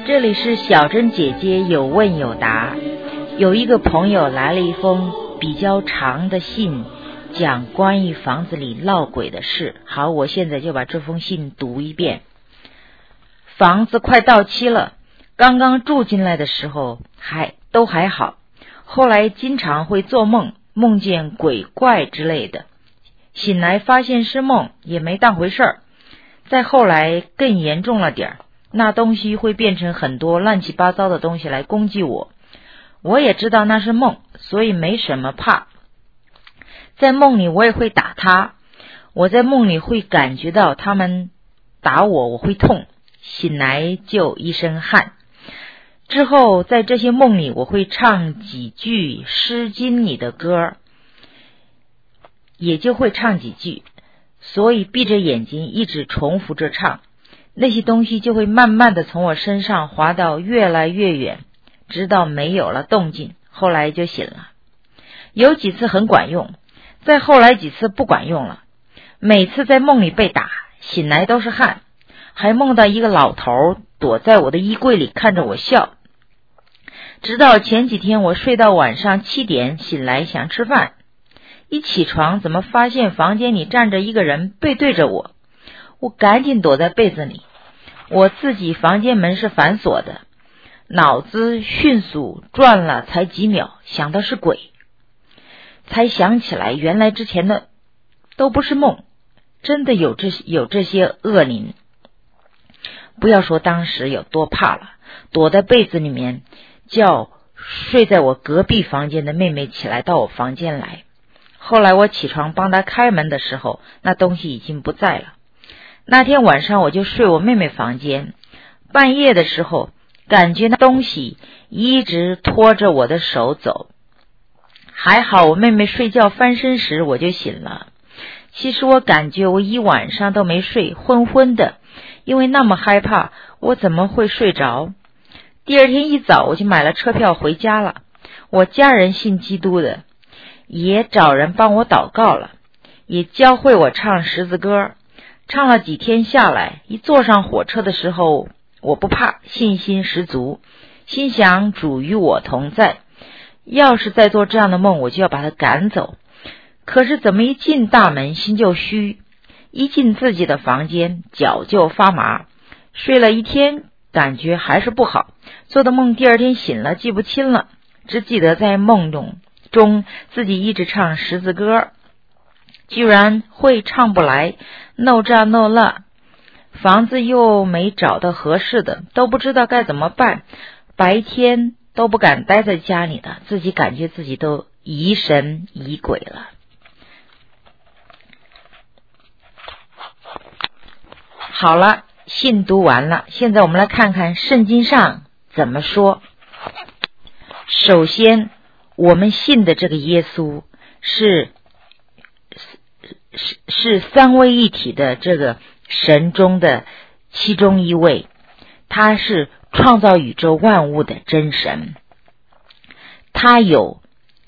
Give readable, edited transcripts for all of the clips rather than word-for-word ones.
这里是小珍姐姐有问有答。有一个朋友来了一封比较长的信，讲关于房子里闹鬼的事。好，我现在就把这封信读一遍。房子快到期了，刚刚住进来的时候都还好，后来经常会做梦，梦见鬼怪之类的，醒来发现是梦，也没当回事儿。再后来更严重了点儿，那东西会变成很多乱七八糟的东西来攻击我，我也知道那是梦，所以没什么怕。在梦里我也会打他，我在梦里会感觉到他们打我，我会痛，醒来就一身汗。之后在这些梦里我会唱几句诗经里的歌，也就会唱几句，所以闭着眼睛一直重复着唱，那些东西就会慢慢的从我身上滑到越来越远，直到没有了动静，后来就醒了。有几次很管用，再后来几次不管用了。每次在梦里被打，醒来都是汗，还梦到一个老头躲在我的衣柜里看着我笑。直到前几天我睡到晚上7点醒来想吃饭，一起床怎么发现房间里站着一个人背对着我，我赶紧躲在被子里。我自己房间门是反锁的，脑子迅速转了才几秒，想到是鬼，才想起来原来之前的都不是梦，真的有这些恶灵。不要说当时有多怕了，躲在被子里面叫睡在我隔壁房间的妹妹起来到我房间来。后来我起床帮她开门的时候，那东西已经不在了。那天晚上我就睡我妹妹房间，半夜的时候感觉那东西一直拖着我的手走，还好我妹妹睡觉翻身时我就醒了。其实我感觉我一晚上都没睡，昏昏的，因为那么害怕，我怎么会睡着？第二天一早我就买了车票回家了。我家人信基督的，也找人帮我祷告了，也教会我唱十字歌。唱了几天下来，一坐上火车的时候我不怕，信心十足，心想主与我同在，要是再做这样的梦我就要把它赶走。可是怎么一进大门心就虚，一进自己的房间脚就发麻，睡了一天感觉还是不好，做的梦第二天醒了记不清了，只记得在梦中自己一直唱十字歌，居然会唱不来，no这no那，房子又没找到合适的，都不知道该怎么办，白天都不敢待在家里的，自己感觉自己都疑神疑鬼了。好了，信读完了，现在我们来看看圣经上怎么说。首先，我们信的这个耶稣是三位一体的这个神中的其中一位，他是创造宇宙万物的真神，他有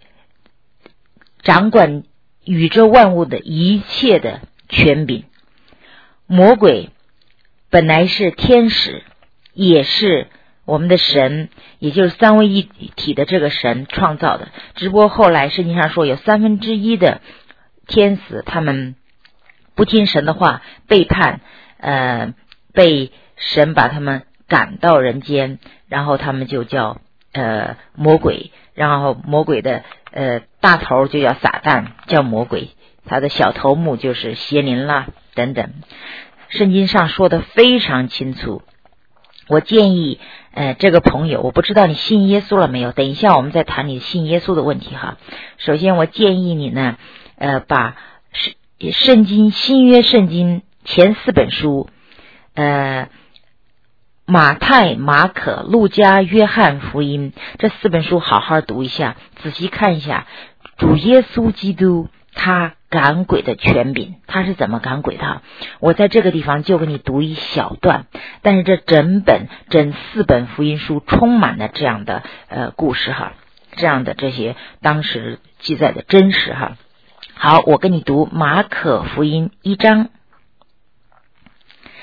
掌管宇宙万物的一切的权柄。魔鬼本来是天使，也是我们的神，也就是三位一体的这个神创造的，只不过后来圣经上说有1/3的天使他们不听神的话，背叛，被神把他们赶到人间，然后他们就叫魔鬼，然后魔鬼的大头就叫撒旦，叫魔鬼，他的小头目就是邪灵啦等等。圣经上说的非常清楚。我建议这个朋友，我不知道你信耶稣了没有，等一下我们再谈你信耶稣的问题哈。首先我建议你呢把圣经新约圣经前4本书马太、马可、路加、约翰福音这4本书好好读一下，仔细看一下主耶稣基督他赶鬼的权柄，他是怎么赶鬼的。我在这个地方就给你读一小段，但是这整4本福音书充满了这样的故事哈，这样的这些当时记载的真实哈。好，我跟你读马可福音1章。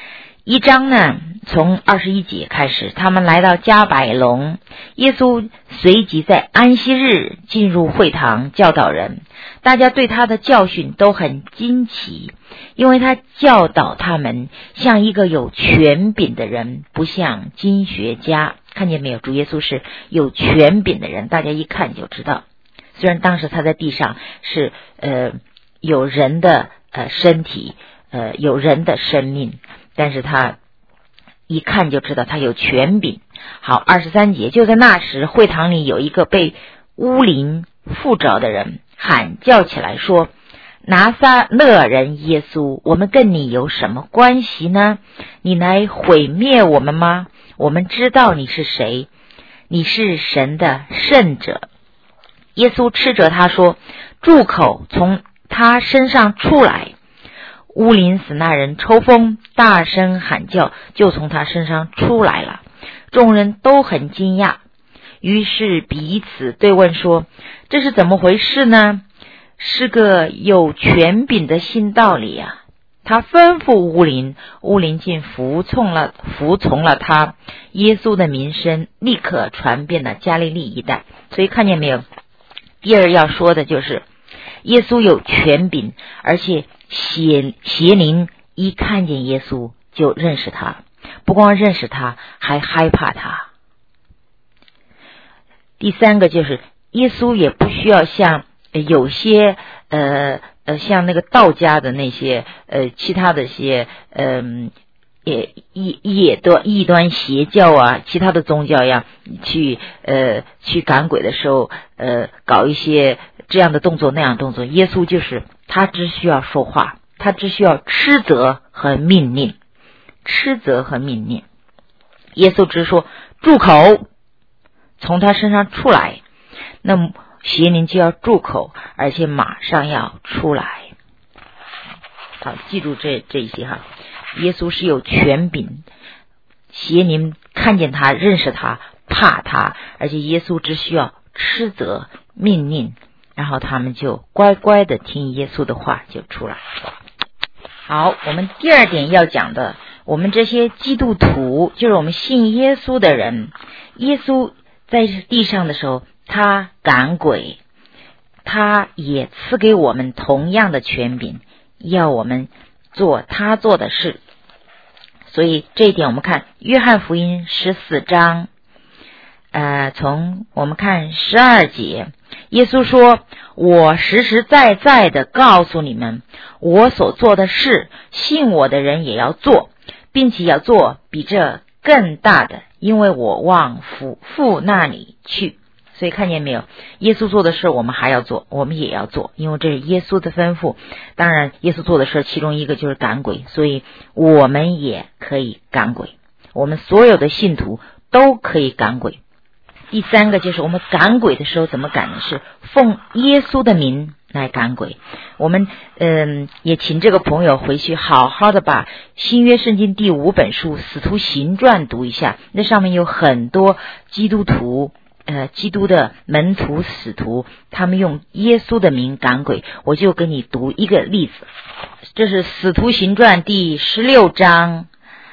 1章呢，从21节开始，他们来到迦百农，耶稣随即在安息日进入会堂教导人，大家对他的教训都很惊奇，因为他教导他们像一个有权柄的人，不像经学家。看见没有？主耶稣是有权柄的人，大家一看就知道。虽然当时他在地上是有人的身体，有人的生命，但是他一看就知道他有权柄。好，23节，就在那时，会堂里有一个被污灵附着的人喊叫起来说，拿撒勒人耶稣，我们跟你有什么关系呢？你来毁灭我们吗？我们知道你是谁，你是神的圣者。耶稣斥责他说，住口，从他身上出来。污灵使那人抽风，大声喊叫，就从他身上出来了。众人都很惊讶，于是彼此对问说，这是怎么回事呢？是个有权柄的新道理啊。他吩咐污灵，污灵竟服从了他。耶稣的名声立刻传遍了加利利一带。所以看见没有？第二要说的就是耶稣有权柄，而且邪灵一看见耶稣就认识他，不光认识他，还害怕他。第三个就是耶稣也不需要像有些像那个道家的那些其他的些异端邪教啊，其他的宗教呀，去赶鬼的时候搞一些这样的动作那样的动作。耶稣就是他只需要说话，他只需要斥责和命令。耶稣只说住口，从他身上出来，那么邪灵就要住口，而且马上要出来。好，记住这一些哈。耶稣是有权柄，邪灵看见他，认识他，怕他，而且耶稣只需要斥责命令，然后他们就乖乖的听耶稣的话就出来。好，我们第二点要讲的，我们这些基督徒，就是我们信耶稣的人，耶稣在地上的时候他赶鬼，他也赐给我们同样的权柄，要我们做他做的事。所以这一点我们看约翰福音14章从我们看12节，耶稣说，我实实在在的告诉你们，我所做的事，信我的人也要做，并且要做比这更大的，因为我往父那里去。所以看见没有？耶稣做的事我们还要做，我们也要做，因为这是耶稣的吩咐。当然耶稣做的事其中一个就是赶鬼，所以我们也可以赶鬼，我们所有的信徒都可以赶鬼。第三个就是我们赶鬼的时候怎么赶呢？是奉耶稣的名来赶鬼。我们也请这个朋友回去好好的把新约圣经第5本书使徒行传读一下，那上面有很多基督徒基督的门徒使徒，他们用耶稣的名赶鬼。我就给你读一个例子，这是使徒行传第16章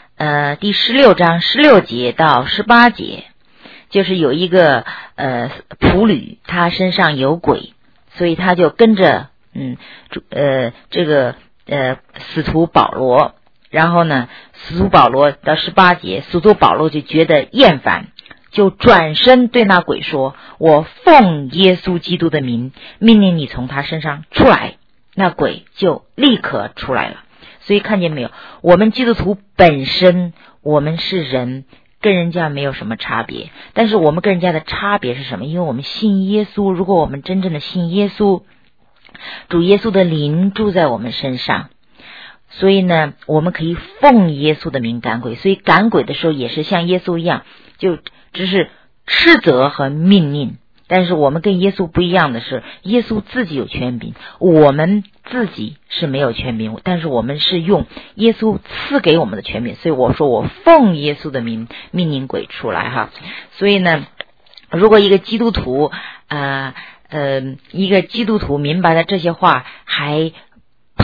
16节到18节，就是有一个仆旅，他身上有鬼，所以他就跟着这个使徒保罗，然后呢使徒保罗到18节，使徒保罗就觉得厌烦，就转身对那鬼说，我奉耶稣基督的名命令你从他身上出来，那鬼就立刻出来了。所以看见没有，我们基督徒本身我们是人，跟人家没有什么差别，但是我们跟人家的差别是什么？因为我们信耶稣，如果我们真正的信耶稣，主耶稣的灵住在我们身上，所以呢我们可以奉耶稣的名赶鬼。所以赶鬼的时候也是像耶稣一样，就只是斥责和命令。但是我们跟耶稣不一样的是，耶稣自己有权柄，我们自己是没有权柄，但是我们是用耶稣赐给我们的权柄。所以我说我奉耶稣的名命令鬼出来哈。所以呢如果一个基督徒明白了这些话，还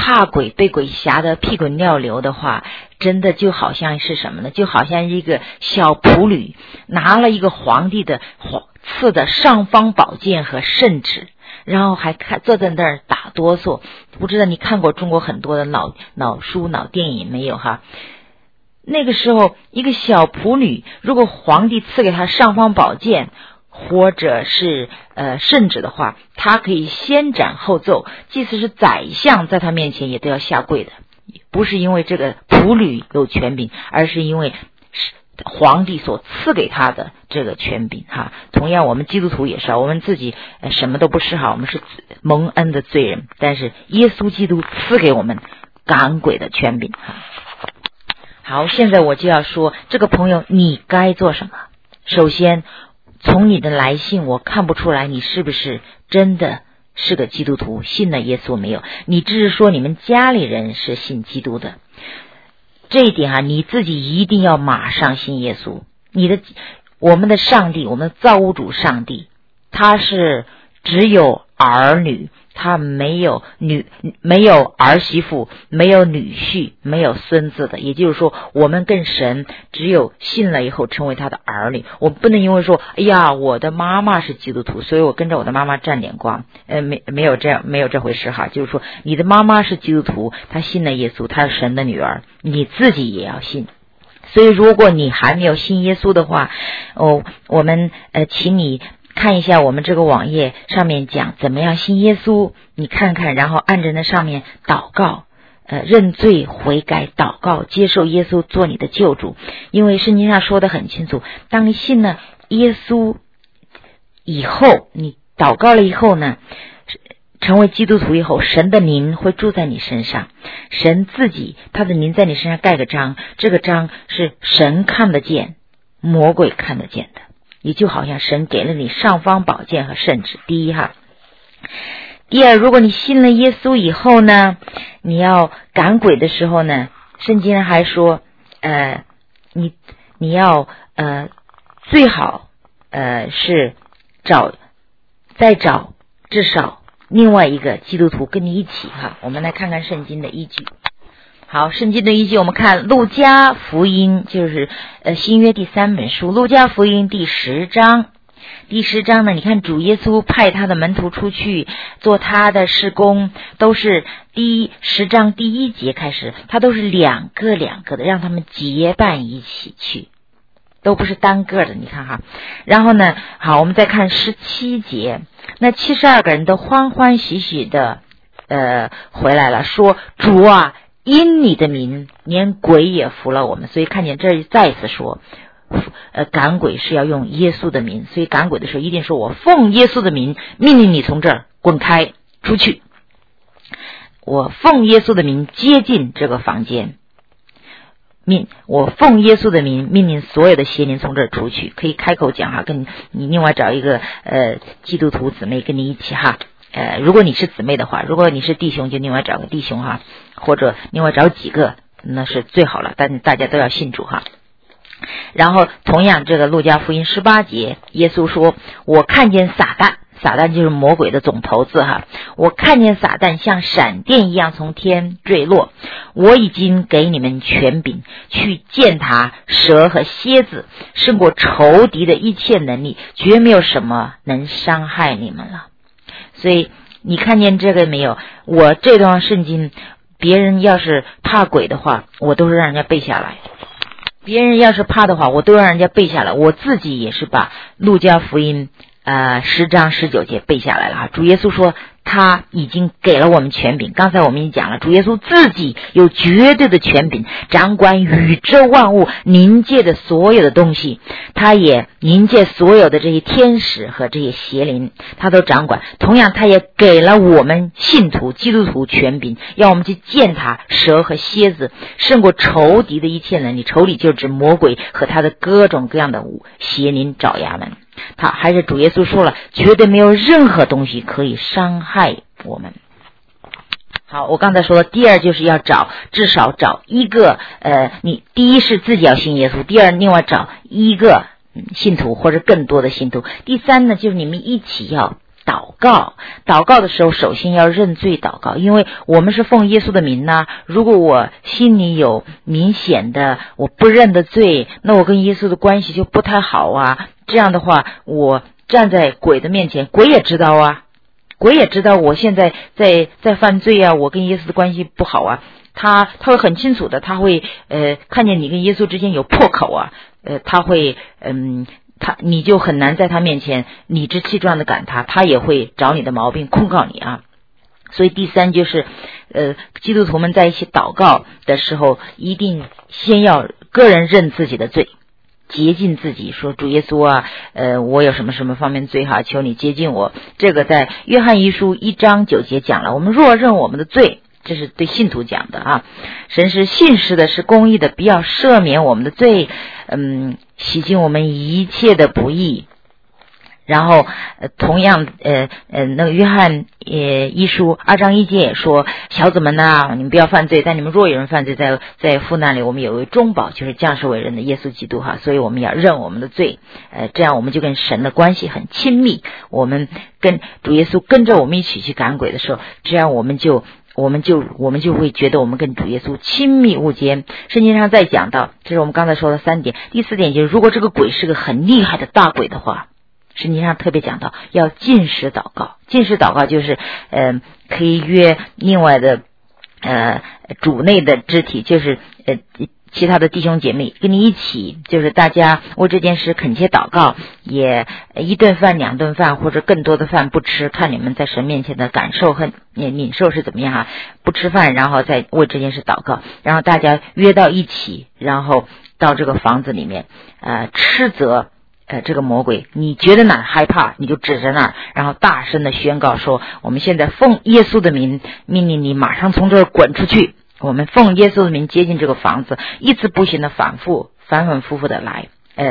怕鬼，被鬼吓得屁滚尿流的话，真的就好像是什么呢？就好像一个小仆女拿了一个皇帝的赐的尚方宝剑和圣旨，然后还坐在那儿打哆嗦。不知道你看过中国很多的脑书、脑电影没有哈？那个时候一个小仆女，如果皇帝赐给她尚方宝剑或者是圣旨的话，她可以先斩后奏，即使是宰相在她面前也都要下跪的。不是因为这个仆女有权柄，而是因为皇帝所赐给他的这个权柄哈。同样我们基督徒也是，我们自己什么都不是哈，我们是蒙恩的罪人，但是耶稣基督赐给我们赶鬼的权柄哈。好，现在我就要说这个朋友你该做什么。首先从你的来信我看不出来你是不是真的是个基督徒，信了耶稣没有，你只是说你们家里人是信基督的，这一点你自己一定要马上信耶稣。我们的上帝，我们的造物主上帝，他是只有儿女，他没有儿媳妇，没有女婿，没有孙子的。也就是说我们跟神只有信了以后成为他的儿女。我不能因为说哎呀我的妈妈是基督徒，所以我跟着我的妈妈沾点光，没有这回事哈。就是说你的妈妈是基督徒，她信了耶稣，她是神的女儿，你自己也要信。所以如果你还没有信耶稣的话，我们请你看一下我们这个网页上面讲怎么样信耶稣，你看看，然后按着那上面祷告，认罪悔改祷告，接受耶稣做你的救主。因为圣经上说得很清楚，当你信了耶稣以后，你祷告了以后呢，成为基督徒以后，神的灵会住在你身上，神自己他的灵在你身上盖个章，这个章是神看得见，魔鬼看得见的。也就好像神给了你尚方宝剑和圣旨，第一哈。第二，如果你信了耶稣以后呢，你要赶鬼的时候呢，圣经还说你要最好是再找至少另外一个基督徒跟你一起哈。我们来看看圣经的依据。好，圣经的依据我们看路加福音，就是新约第3本书，路加福音第10章。第10章呢，你看主耶稣派他的门徒出去做他的事工，都是第10章第1节开始，他都是两个的让他们结伴一起去，都不是单个的，你看哈。然后呢，好，我们再看17节，那72个人都欢欢喜喜的回来了，说主啊，因你的名连鬼也服了我们。所以看见这再次说赶鬼是要用耶稣的名，所以赶鬼的时候一定说我奉耶稣的名命令你从这儿滚开出去，我奉耶稣的名接近这个房间，我奉耶稣的名命令所有的邪灵从这儿出去。可以开口讲哈，跟你另外找一个基督徒姊妹跟你一起哈。如果你是姊妹的话，如果你是弟兄就另外找个弟兄哈，或者另外找几个那是最好了，但大家都要信主哈。然后同样这个路加福音18节，耶稣说我看见撒旦就是魔鬼的总头子哈，我看见撒旦像闪电一样从天坠落，我已经给你们权柄去践踏蛇和蝎子，胜过仇敌的一切能力，绝没有什么能伤害你们了。所以你看见这个没有，我这段圣经别人要是怕鬼的话我都是让人家背下来，别人要是怕的话我都让人家背下来，我自己也是把路加福音10章19节背下来了。主耶稣说他已经给了我们权柄，刚才我们已经讲了，主耶稣自己有绝对的权柄，掌管宇宙万物灵界的所有的东西，他也灵界所有的这些天使和这些邪灵他都掌管。同样他也给了我们信徒基督徒权柄，要我们去践踏蛇和蝎子，胜过仇敌的一切能力。仇敌就指魔鬼和他的各种各样的邪灵爪牙们。他还是主耶稣说了，绝对没有任何东西可以伤害我们。好，我刚才说的第二就是要至少找一个你第一是自己要信耶稣，第二另外找一个信徒或者更多的信徒，第三呢就是你们一起要祷告。祷告的时候首先要认罪祷告，因为我们是奉耶稣的名呢。如果我心里有明显的我不认的罪，那我跟耶稣的关系就不太好啊。这样的话，我站在鬼的面前，鬼也知道啊，鬼也知道我现在在犯罪啊，我跟耶稣的关系不好啊。他会很清楚的，他会看见你跟耶稣之间有破口啊，他会你就很难在他面前理直气壮的赶他，他也会找你的毛病控告你啊。所以第三就是基督徒们在一起祷告的时候，一定先要个人认自己的罪，洁净自己，说主耶稣啊，我有什么什么方面罪哈，求你洁净我。这个在约翰一书1章9节讲了，我们若认我们的罪，这是对信徒讲的啊。神是信实的，是公义的，必要赦免我们的罪，洗净我们一切的不义。然后同样那个约翰一书2章1节也说，小子们啊，你们不要犯罪，但你们若有人犯罪，在父那里我们有一位中保，就是降世为人的耶稣基督哈。所以我们要认我们的罪，这样我们就跟神的关系很亲密。我们跟主耶稣跟着我们一起去赶鬼的时候，这样我们就会觉得我们跟主耶稣亲密无间。圣经上再讲到，这是我们刚才说的3点。第4点就是，如果这个鬼是个很厉害的大鬼的话，圣经上特别讲到要禁食祷告。禁食祷告就是可以约另外的主内的肢体，就是其他的弟兄姐妹跟你一起，就是大家为这件事恳切祷告，也1顿饭2顿饭或者更多的饭不吃，看你们在神面前的感受和领受是怎么样哈。不吃饭，然后再为这件事祷告，然后大家约到一起，然后到这个房子里面斥责这个魔鬼，你觉得哪儿害怕你就指着那儿，然后大声的宣告说，我们现在奉耶稣的名命令你马上从这儿滚出去。我们奉耶稣的名接近这个房子，一直不行的反反复复的来，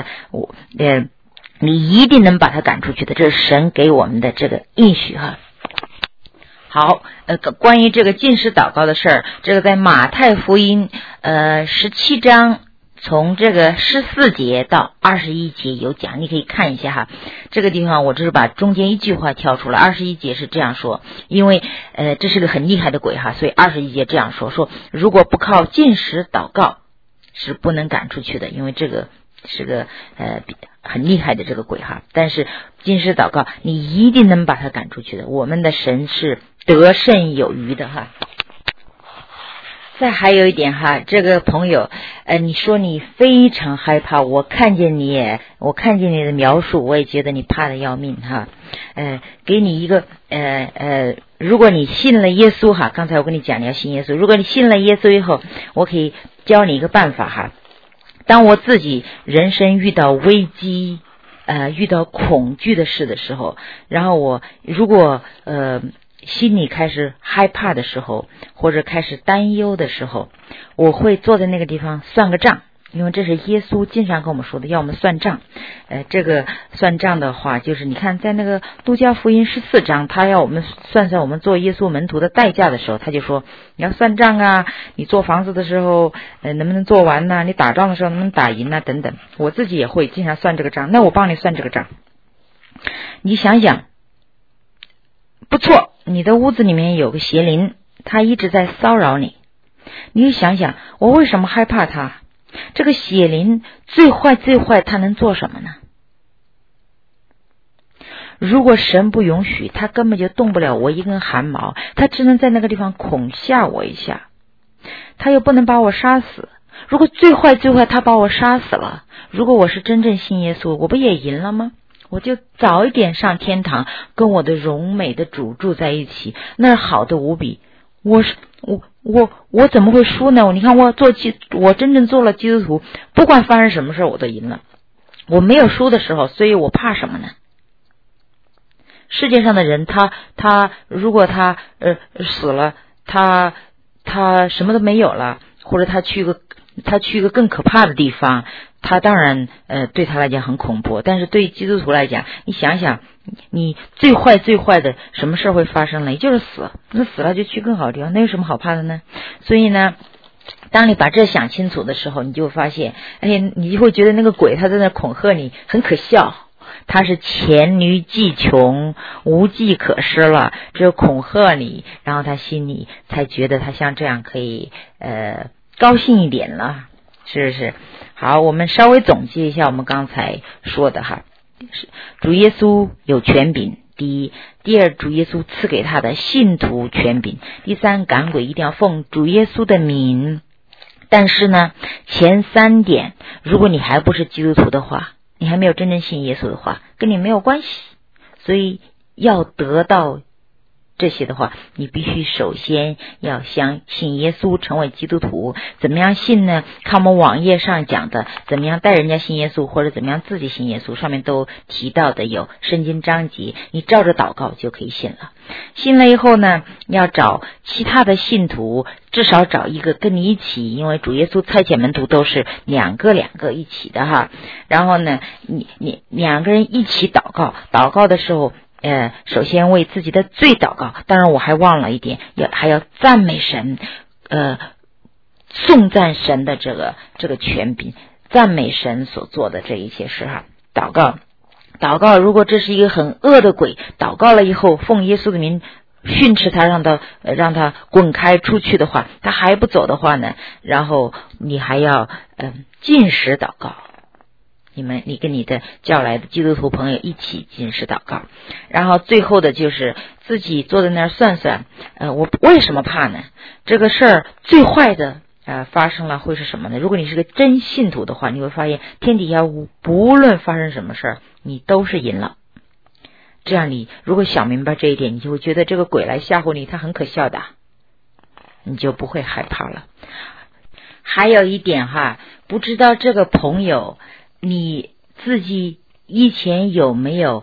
你一定能把他赶出去的，这是神给我们的这个应许哈。好，关于这个禁食祷告的事儿，这个在马太福音17章从这个14节到21节有讲，你可以看一下哈。这个地方我只是把中间一句话挑出来，21节是这样说，因为这是个很厉害的鬼哈，所以21节这样说如果不靠禁食祷告是不能赶出去的，因为这个是个很厉害的这个鬼哈。但是禁食祷告你一定能把它赶出去的，我们的神是得胜有余的哈。再还有一点哈，这个朋友你说你非常害怕，我看见你的描述，我也觉得你怕得要命哈。给你一个如果你信了耶稣哈，刚才我跟你讲你要信耶稣，如果你信了耶稣以后，我可以教你一个办法哈。当我自己人生遇到危机遇到恐惧的事的时候，然后我如果心里开始害怕的时候，或者开始担忧的时候，我会坐在那个地方算个账，因为这是耶稣经常跟我们说的，要我们算账。这个算账的话，就是你看在那个路加福音14章，他要我们算算我们做耶稣门徒的代价的时候，他就说你要算账啊，你做房子的时候能不能做完呢？你打仗的时候能不能打赢啊？等等。我自己也会经常算这个账，那我帮你算这个账。你想想，不错，你的屋子里面有个邪灵，他一直在骚扰你，你想想我为什么害怕他？这个邪灵最坏他能做什么呢？如果神不允许，他根本就动不了我一根汗毛，他只能在那个地方恐吓我一下，他又不能把我杀死。如果最坏他把我杀死了，如果我是真正信耶稣，我不也赢了吗？我就早一点上天堂，跟我的荣美的主住在一起，那是好的无比。我怎么会输呢？你看我真正做了基督徒，不管发生什么事我都赢了。我没有输的时候，所以我怕什么呢？世界上的人，他如果他死了，他什么都没有了，或者他去一个更可怕的地方，他当然对他来讲很恐怖。但是对基督徒来讲，你想想，你最坏的什么事会发生呢？也就是死，那死了就去更好的地方，那有什么好怕的呢？所以呢，当你把这想清楚的时候，你就发现你就会觉得那个鬼他在那恐吓你很可笑。 他是黔驴技穷，无计可施了，只有恐吓你，然后他心里才觉得他像这样可以高兴一点了，是不是？好，我们稍微总结一下我们刚才说的哈。主耶稣有权柄，第一；第二，主耶稣赐给他的信徒权柄；第三，赶鬼一定要奉主耶稣的名。但是呢，前3点，如果你还不是基督徒的话，你还没有真正信耶稣的话，跟你没有关系。所以要得到这些的话，你必须首先要相信耶稣，成为基督徒。怎么样信呢？看我们网页上讲的怎么样带人家信耶稣，或者怎么样自己信耶稣，上面都提到的有圣经章节，你照着祷告就可以信了。信了以后呢，要找其他的信徒，至少找一个跟你一起，因为主耶稣差遣门徒都是两个一起的哈。然后呢，你2个人一起祷告，祷告的时候首先为自己的罪祷告，当然我还忘了一点，还要赞美神，颂赞神的这个权柄，赞美神所做的这一切事哈。祷告，如果这是一个很恶的鬼，祷告了以后，奉耶稣的名训斥他，让他滚开出去的话，他还不走的话呢，然后你还要禁食祷告。你跟你的叫来的基督徒朋友一起禁食祷告，然后最后的就是自己坐在那儿算算，我为什么怕呢？这个事儿最坏的发生了会是什么呢？如果你是个真信徒的话，你会发现天底下不论发生什么事儿，你都是赢了。这样你如果想明白这一点，你就会觉得这个鬼来吓唬你，他很可笑的，你就不会害怕了。还有一点哈，不知道这个朋友你自己以前有没有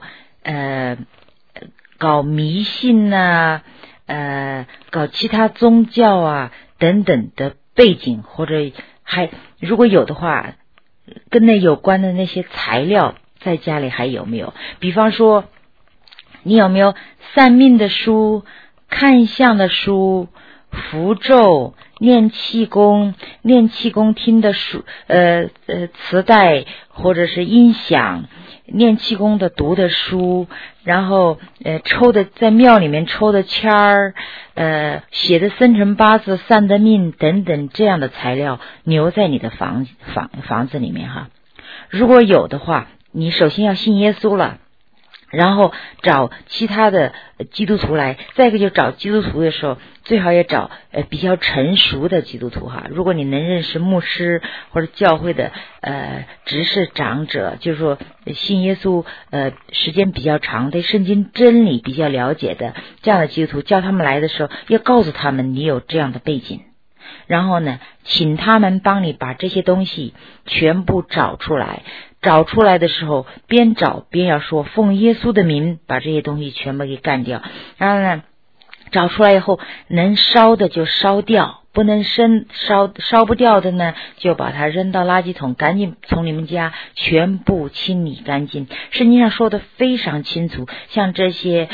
搞迷信啊，搞其他宗教啊等等的背景，或者还如果有的话，跟那有关的那些材料在家里还有没有？比方说你有没有算命的书、看相的书、符咒、念气功听的书，磁带或者是音响，念气功的读的书，然后抽的在庙里面抽的签儿，写的生辰八字、算的命等等这样的材料留在你的房子里面哈。如果有的话，你首先要信耶稣了，然后找其他的基督徒来，再一个就找基督徒的时候，最好也找比较成熟的基督徒哈。如果你能认识牧师或者教会的执事长者，就是说信耶稣时间比较长，对圣经真理比较了解的这样的基督徒，叫他们来的时候要告诉他们你有这样的背景，然后呢请他们帮你把这些东西全部找出来。找出来的时候边找边要说奉耶稣的名把这些东西全部给干掉，然后呢找出来以后能烧的就烧掉，不能烧不掉的呢就把它扔到垃圾桶，赶紧从你们家全部清理干净。圣经上说的非常清楚，像这些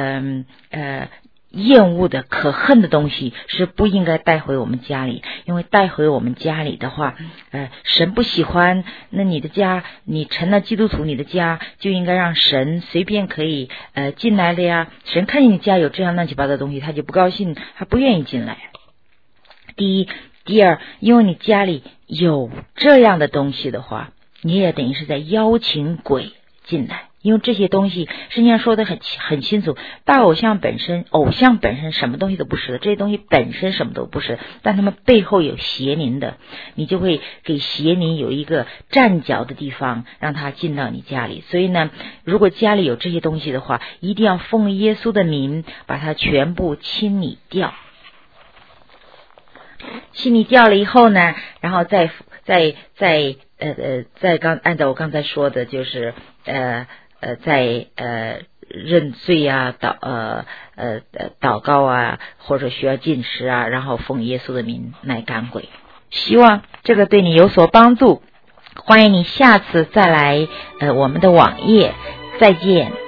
厌恶的可恨的东西是不应该带回我们家里，因为带回我们家里的话神不喜欢，那你的家你成了基督徒，你的家就应该让神随便可以进来的呀。神看见你家有这样乱七八糟的东西，他就不高兴，他不愿意进来。第一，第二，因为你家里有这样的东西的话，你也等于是在邀请鬼进来，因为这些东西圣经上说的很清楚，大偶像本身什么东西都不是的，这些东西本身什么都不是，但他们背后有邪灵的，你就会给邪灵有一个站脚的地方，让他进到你家里。所以呢，如果家里有这些东西的话，一定要奉耶稣的名把它全部清理掉。清理掉了以后呢，然后再按照我刚才说的，就是在认罪啊，祷告啊，或者需要禁食啊，然后奉耶稣的名来赶鬼。希望这个对你有所帮助，欢迎你下次再来我们的网页，再见。